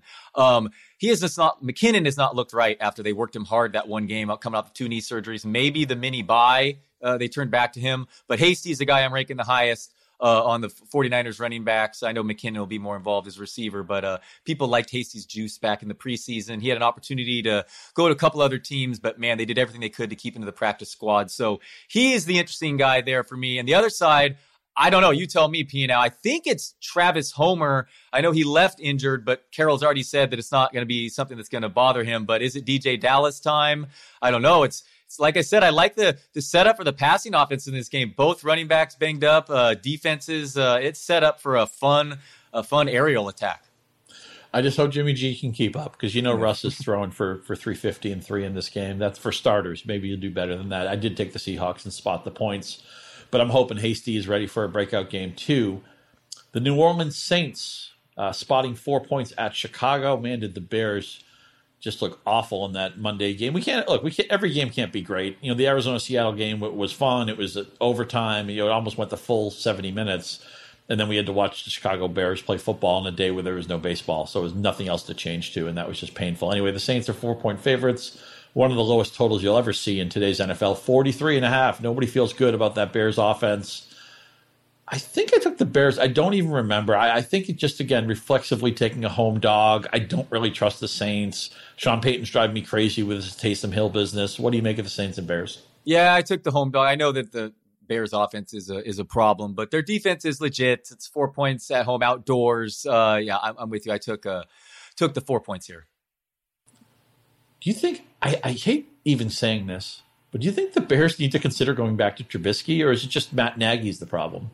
McKinnon has not looked right after they worked him hard that one game coming off the 2 knee surgeries. Maybe the mini bye, they turned back to him, but Hasty's the guy I'm ranking the highest. On the 49ers running backs. I know McKinnon will be more involved as receiver, but people liked Hasty's juice back in the preseason. He had an opportunity to go to a couple other teams, but man, they did everything they could to keep him to the practice squad. So he is the interesting guy there for me. And the other side, I don't know. You tell me, P. Now, I think it's Travis Homer. I know he left injured, but Carroll's already said that it's not going to be something that's going to bother him. But is it DJ Dallas time? I don't know. It's like I said, I like the setup for the passing offense in this game. Both running backs banged up, defenses. It's set up for a fun aerial attack. I just hope Jimmy G can keep up, because Russ is throwing for 350 and 3 in this game. That's for starters. Maybe you'll do better than that. I did take the Seahawks and spot the points, but I'm hoping Hasty is ready for a breakout game too. The New Orleans Saints spotting 4 points at Chicago. Man, did the Bears just look awful in that Monday game. Every game can't be great. The Arizona-Seattle game was fun. It was overtime. It almost went the full 70 minutes. And then we had to watch the Chicago Bears play football on a day where there was no baseball. So it was nothing else to change to, and that was just painful. Anyway, the Saints are 4-point favorites. One of the lowest totals you'll ever see in today's NFL, 43.5. Nobody feels good about that Bears offense. I think I took the Bears. I don't even remember. I think it just, again, reflexively taking a home dog. I don't really trust the Saints. Sean Payton's driving me crazy with his Taysom Hill business. What do you make of the Saints and Bears? Yeah, I took the home dog. I know that the Bears offense is a problem, but their defense is legit. It's 4 points at home outdoors. I'm with you. I took the 4 points here. Do you think, I hate even saying this, but do you think the Bears need to consider going back to Trubisky, or is it just Matt Nagy's the problem?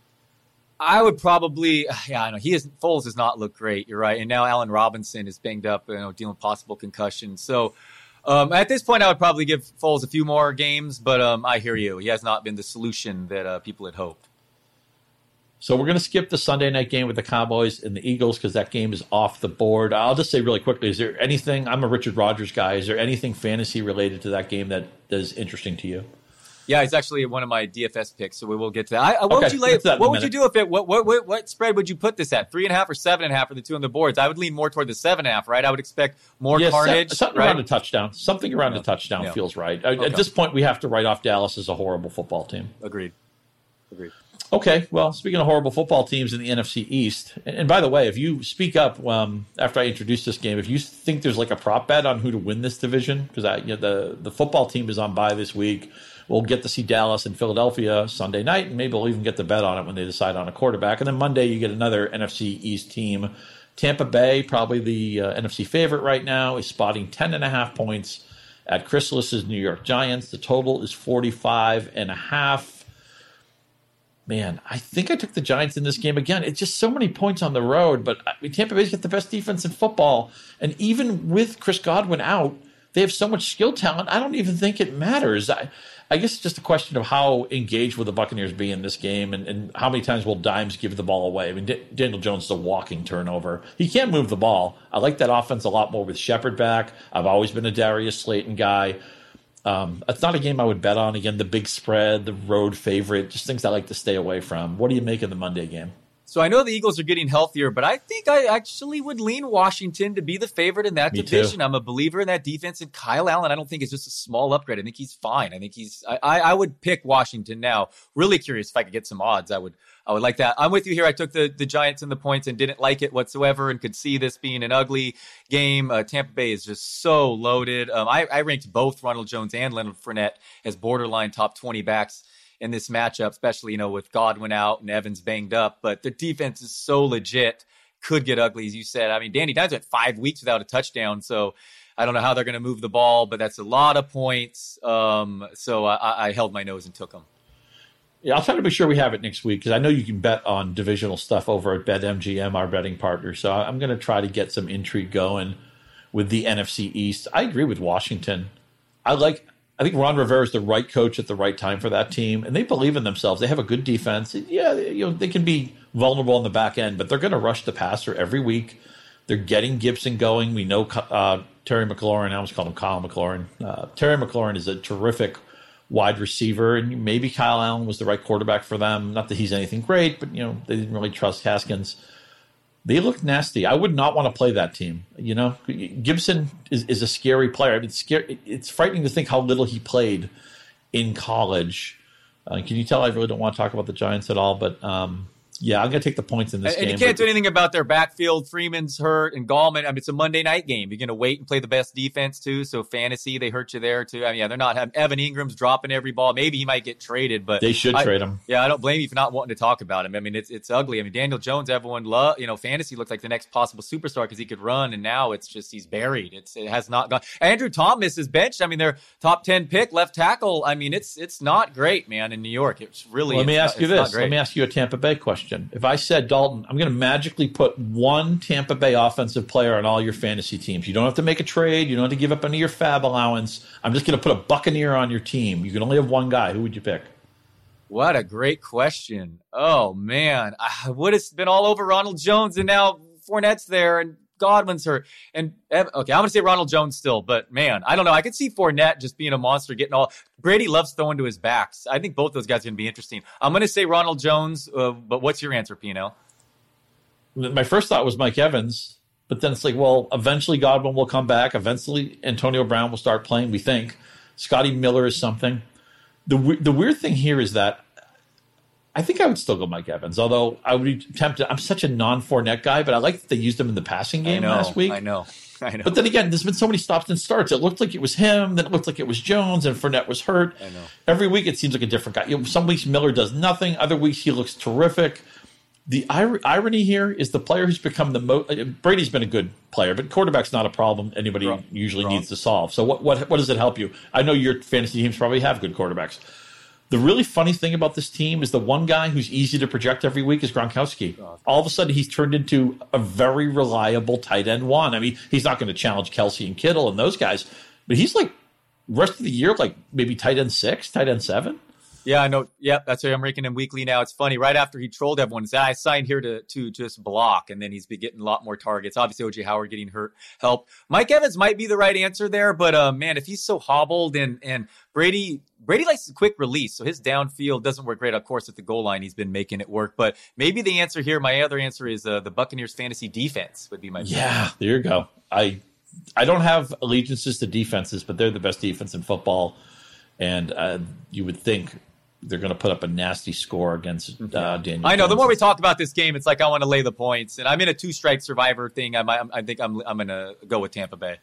I would probably, I know Foles has not looked great. You're right. And now Allen Robinson is banged up, dealing with possible concussion. So at this point, I would probably give Foles a few more games, but I hear you. He has not been the solution that people had hoped. So we're going to skip the Sunday night game with the Cowboys and the Eagles, because that game is off the board. I'll just say really quickly, is there anything, I'm a Richard Rodgers guy, is there anything fantasy related to that game that is interesting to you? Yeah, it's actually one of my DFS picks, so we will get to that. What would you do if it? What spread would you put this at? 3.5 or 7.5 are the two on the boards. I would lean more toward the 7.5, right? I would expect more carnage. Something around a touchdown. Something around a touchdown feels right. Okay. At this point, we have to write off Dallas as a horrible football team. Agreed. Okay, well, speaking of horrible football teams in the NFC East, and by the way, if you speak up after I introduce this game, if you think there's like a prop bet on who to win this division, because the football team is on bye this week, we'll get to see Dallas and Philadelphia Sunday night, and maybe we'll even get the bet on it when they decide on a quarterback. And then Monday you get another NFC East team. Tampa Bay, probably the NFC favorite right now, is spotting 10.5 points at Chrysalis's New York Giants. The total is 45.5. Man, I think I took the Giants in this game again. It's just so many points on the road, but Tampa Bay's got the best defense in football. And even with Chris Godwin out, they have so much skill talent, I don't even think it matters. I guess it's just a question of how engaged will the Buccaneers be in this game and how many times will Dimes give the ball away. I mean, Daniel Jones is a walking turnover. He can't move the ball. I like that offense a lot more with Shepard back. I've always been a Darius Slayton guy. It's not a game I would bet on. Again, the big spread, the road favorite, just things I like to stay away from. What do you make of the Monday game? So I know the Eagles are getting healthier, but I think I actually would lean Washington to be the favorite in that division. Too. I'm a believer in that defense. And Kyle Allen, I don't think it's just a small upgrade. I think he's fine. I think I would pick Washington now. Really curious if I could get some odds. I would like that. I'm with you here. I took the Giants and the points and didn't like it whatsoever and could see this being an ugly game. Tampa Bay is just so loaded. I ranked both Ronald Jones and Leonard Fournette as borderline top 20 backs in this matchup, especially, with Godwin out and Evans banged up. But the defense is so legit, could get ugly, as you said. I mean, Danny Dimes went 5 weeks without a touchdown, so I don't know how they're going to move the ball, but that's a lot of points. So I held my nose and took them. Yeah, I'll try to make sure we have it next week because I know you can bet on divisional stuff over at BetMGM, our betting partner. So I'm going to try to get some intrigue going with the NFC East. I agree with Washington. I think Ron Rivera is the right coach at the right time for that team, and they believe in themselves. They have a good defense. Yeah, they can be vulnerable on the back end, but they're going to rush the passer every week. They're getting Gibson going. We know Terry McLaurin. I almost called him Kyle McLaurin. Terry McLaurin is a terrific wide receiver, and maybe Kyle Allen was the right quarterback for them. Not that he's anything great, but they didn't really trust Haskins. They look nasty. I would not want to play that team. Gibson is a scary player. I mean, it's frightening to think how little he played in college. Can you tell I really don't want to talk about the Giants at all? But yeah, I'm going to take the points in this game. And you can't do anything about their backfield. Freeman's hurt and Gallman. I mean, it's a Monday night game. You're going to wait and play the best defense, too. So fantasy, they hurt you there, too. I mean, yeah, they're not having Evan Ingram's dropping every ball. Maybe he might get traded, but they should trade him. Yeah, I don't blame you for not wanting to talk about him. I mean, it's ugly. I mean, Daniel Jones, everyone fantasy looked like the next possible superstar because he could run, and now it's just he's buried. It has not gone. Andrew Thomas is benched. I mean, their top 10 pick, left tackle. I mean, it's not great, man, in New York. It's really. Let me ask you this. Let me ask you a Tampa Bay question. If I said, Dalton, I'm going to magically put one Tampa Bay offensive player on all your fantasy teams. You don't have to make a trade. You don't have to give up any of your fab allowance. I'm just going to put a Buccaneer on your team. You can only have one guy. Who would you pick? What a great question. Oh, man. I would have been all over Ronald Jones, and now Fournette's there, and Godwin's hurt. And okay, I'm going to say Ronald Jones still, but man, I don't know. I could see Fournette just being a monster, getting all. Brady loves throwing to his backs. I think both those guys are going to be interesting. I'm going to say Ronald Jones, but what's your answer, P&L? My first thought was Mike Evans, but then it's like, well, eventually Godwin will come back. Eventually Antonio Brown will start playing, we think. Scotty Miller is something. The weird thing here is that I think I would still go Mike Evans, although I would be tempted. I'm such a non-Fournette guy, but I like that they used him in the passing game last week. I know. But then again, there's been so many stops and starts. It looked like it was him, then it looked like it was Jones, and Fournette was hurt. I know. Every week it seems like a different guy. Some weeks Miller does nothing. Other weeks he looks terrific. The irony here is the player who's become the most. Brady's been a good player, but quarterback's not a problem anybody usually needs to solve. So what does it help you? I know your fantasy teams probably have good quarterbacks. The really funny thing about this team is the one guy who's easy to project every week is Gronkowski. All of a sudden, he's turned into a very reliable tight end one. I mean, he's not going to challenge Kelsey and Kittle and those guys, but he's like rest of the year, like maybe tight end 6, tight end 7. Yeah, I know. Yep, that's why I'm ranking him weekly now. It's funny. Right after he trolled everyone, he said, I signed here to just block, and then he's been getting a lot more targets. Obviously, O.J. Howard getting hurt helped. Mike Evans might be the right answer there, but man, if he's so hobbled and Brady likes a quick release, so his downfield doesn't work great. Of course, at the goal line, he's been making it work. But maybe the answer here, my other answer is the Buccaneers' fantasy defense would be my pick. Yeah, there you go. I don't have allegiances to defenses, but they're the best defense in football, and you would think they're going to put up a nasty score against Daniel. I know. Jones. The more we talk about this game, it's like I want to lay the points, and I'm in a 2-strike survivor thing. I think I'm going to go with Tampa Bay.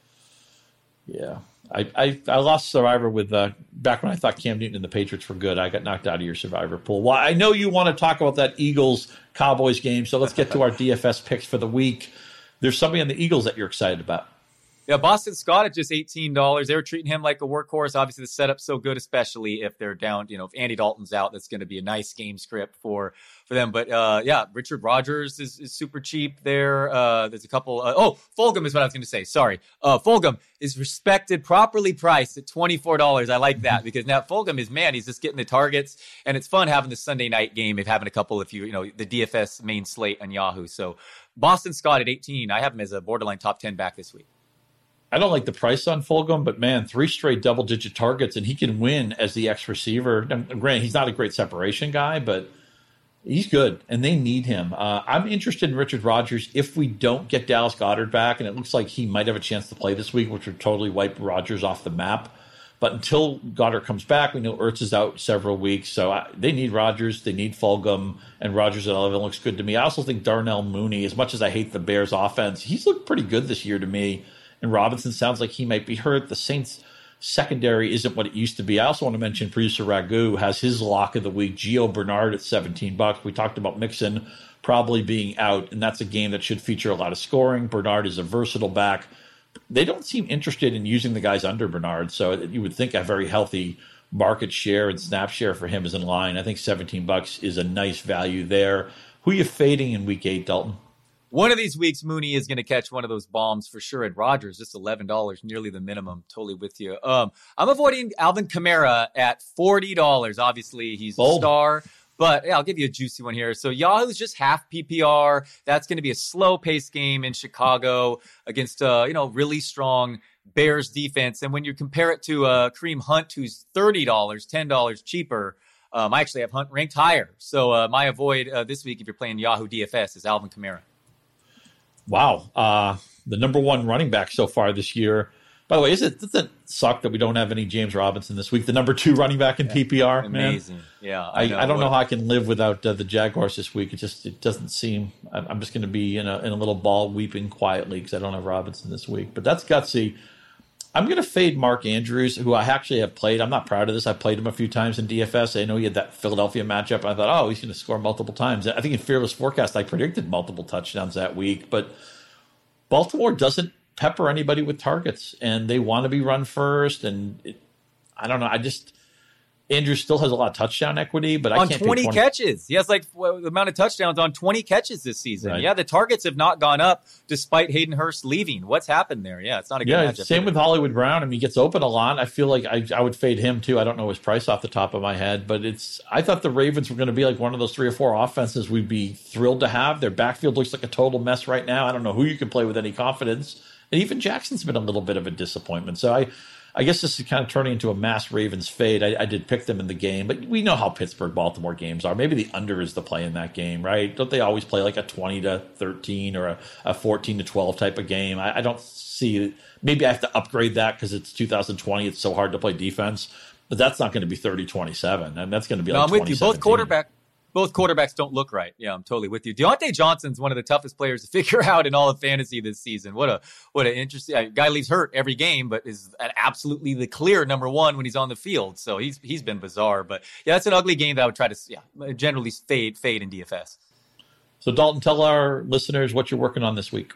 Yeah, I lost survivor with back when I thought Cam Newton and the Patriots were good. I got knocked out of your survivor pool. Well, I know you want to talk about that Eagles Cowboys game, so let's get to our DFS picks for the week. There's somebody on the Eagles that you're excited about. Yeah, Boston Scott at just $18. They were treating him like a workhorse. Obviously, the setup's so good, especially if they're down. If Andy Dalton's out, that's going to be a nice game script for them. But yeah, Richard Rodgers is super cheap there. There's a couple. Fulgham is what I was going to say. Sorry. Fulgham is respected, properly priced at $24. I like that because now Fulgham is, he's just getting the targets. And it's fun having the Sunday night game of having a couple, the DFS main slate on Yahoo. So Boston Scott at 18, I have him as a borderline top 10 back this week. I don't like the price on Fulgham, but man, 3 straight double-digit targets, and he can win as the X receiver. Granted, he's not a great separation guy, but he's good, and they need him. I'm interested in Richard Rodgers if we don't get Dallas Goedert back, and it looks like he might have a chance to play this week, which would totally wipe Rodgers off the map. But until Goddard comes back, we know Ertz is out several weeks, so they need Rodgers, they need Fulgham, and Rodgers at 11 looks good to me. I also think Darnell Mooney, as much as I hate the Bears' offense, he's looked pretty good this year to me. And Robinson sounds like he might be hurt. The Saints secondary isn't what it used to be. I also want to mention producer Ragu has his lock of the week, Gio Bernard at $17. We talked about Mixon probably being out, and that's a game that should feature a lot of scoring. Bernard is a versatile back. They don't seem interested in using the guys under Bernard, so you would think a very healthy market share and snap share for him is in line. I think $17 is a nice value there. Who are you fading in week 8, Dalton? One of these weeks, Mooney is going to catch one of those bombs for sure. At Rodgers, just $11, nearly the minimum. Totally with you. I'm avoiding Alvin Kamara at $40. Obviously, he's a star. But yeah, I'll give you a juicy one here. So Yahoo's just half PPR. That's going to be a slow-paced game in Chicago against really strong Bears defense. And when you compare it to Kareem Hunt, who's $30, $10 cheaper, I actually have Hunt ranked higher. So my avoid this week, if you're playing Yahoo DFS, is Alvin Kamara. Wow. The number one running back so far this year. By the way, doesn't it suck that we don't have any James Robinson this week? The number 2 running back in PPR. Amazing. Man. Yeah. I don't know how I can live without the Jaguars this week. It doesn't seem. I'm just going to be in a little ball weeping quietly because I don't have Robinson this week. But that's gutsy. I'm going to fade Mark Andrews, who I actually have played. I'm not proud of this. I played him a few times in DFS. I know he had that Philadelphia matchup. I thought, he's going to score multiple times. I think in Fearless Forecast, I predicted multiple touchdowns that week. But Baltimore doesn't pepper anybody with targets, and they want to be run first. And I don't know. Andrews still has a lot of touchdown equity, but I can't on 20 catches. He has the amount of touchdowns on 20 catches this season. Right. Yeah, the targets have not gone up despite Hayden Hurst leaving. What's happened there? Yeah, it's not a good matchup. Same with Hollywood Brown. I mean, he gets open a lot. I feel like I would fade him too. I don't know his price off the top of my head, but I thought the Ravens were going to be like one of those 3 or 4 offenses we'd be thrilled to have. Their backfield looks like a total mess right now. I don't know who you can play with any confidence. And even Jackson's been a little bit of a disappointment. So I guess this is kind of turning into a mass Ravens fade. I did pick them in the game, but we know how Pittsburgh-Baltimore games are. Maybe the under is the play in that game, right? Don't they always play like a 20-13 or a 14-12 type of game? I don't see – maybe I have to upgrade that because it's 2020. It's so hard to play defense. But that's not going to be 30-27. And that's going to be like 2017. I'm with you. Both quarterbacks don't look right. Yeah, I'm totally with you. Deontay Johnson's one of the toughest players to figure out in all of fantasy this season. What an interesting guy. Leaves hurt every game, but is absolutely the clear number 1 when he's on the field. So he's been bizarre. But yeah, that's an ugly game that I would try to generally fade in DFS. So Dalton, tell our listeners what you're working on this week.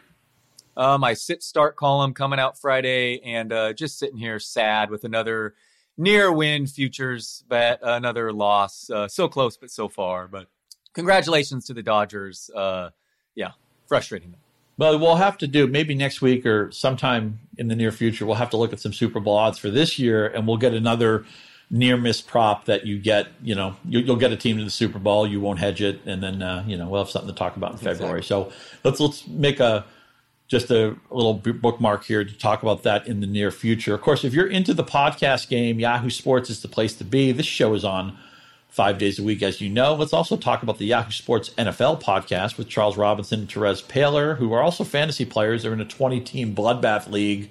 My sit-start column coming out Friday, and just sitting here sad with another near win futures bet, another loss. So close, but so far. But congratulations to the Dodgers. Frustrating them. Well, we'll have to do maybe next week or sometime in the near future. We'll have to look at some Super Bowl odds for this year, and we'll get another near miss prop that you get. You'll get a team to the Super Bowl. You won't hedge it, and then we'll have something to talk about in February. Exactly. So let's make just a little bookmark here to talk about that in the near future. Of course, if you're into the podcast game, Yahoo Sports is the place to be. This show is on 5 days a week, as you know. Let's also talk about the Yahoo Sports NFL podcast with Charles Robinson and Therese Paler, who are also fantasy players. They're in a 20-team bloodbath league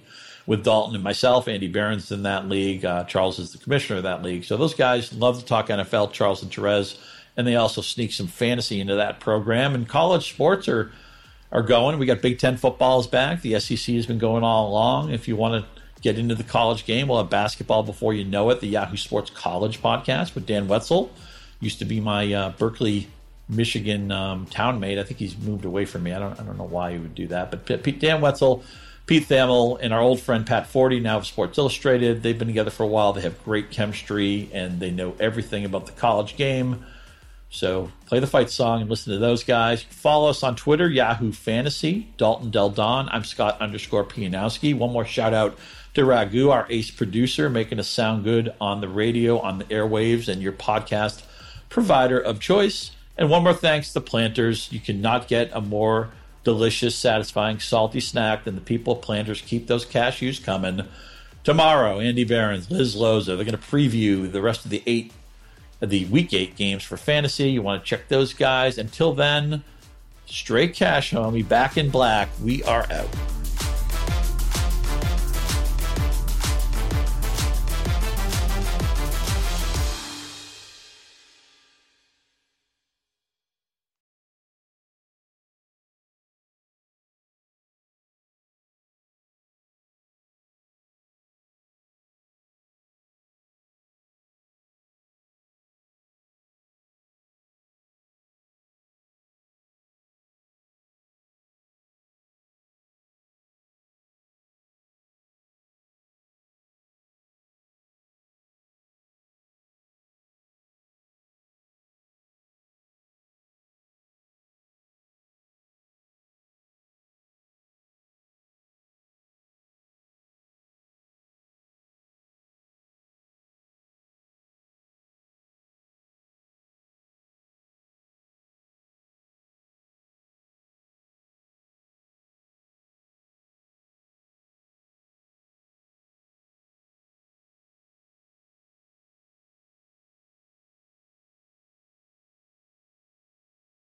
with Dalton and myself. Andy Barron's in that league. Charles is the commissioner of that league. So those guys love to talk NFL, Charles and Therese, and they also sneak some fantasy into that program. And college sports are going. We got Big Ten football is back. The SEC has been going all along. If you want to get into the college game, we'll have basketball before you know it. The Yahoo Sports College podcast with Dan Wetzel. Used to be my Berkeley, Michigan townmate. I think he's moved away from me. I don't know why he would do that. But Dan Wetzel, Pete Thamel, and our old friend Pat Forty, now of Sports Illustrated, they've been together for a while. They have great chemistry, and they know everything about the college game. So play the fight song and listen to those guys. Follow us on Twitter, Yahoo Fantasy, Dalton Del Don. I'm Scott_Pianowski. One more shout out to Raghu, our ace producer, making us sound good on the radio, on the airwaves, and your podcast provider of choice. And one more thanks to Planters. You cannot get a more delicious, satisfying, salty snack than the people at Planters. Keep those cashews coming. Tomorrow, Andy Behrens, Liz Loza, they're going to preview the rest of the Week 8 games for fantasy. You want to check those guys. Until then, straight cash, homie. Back in black. We are out.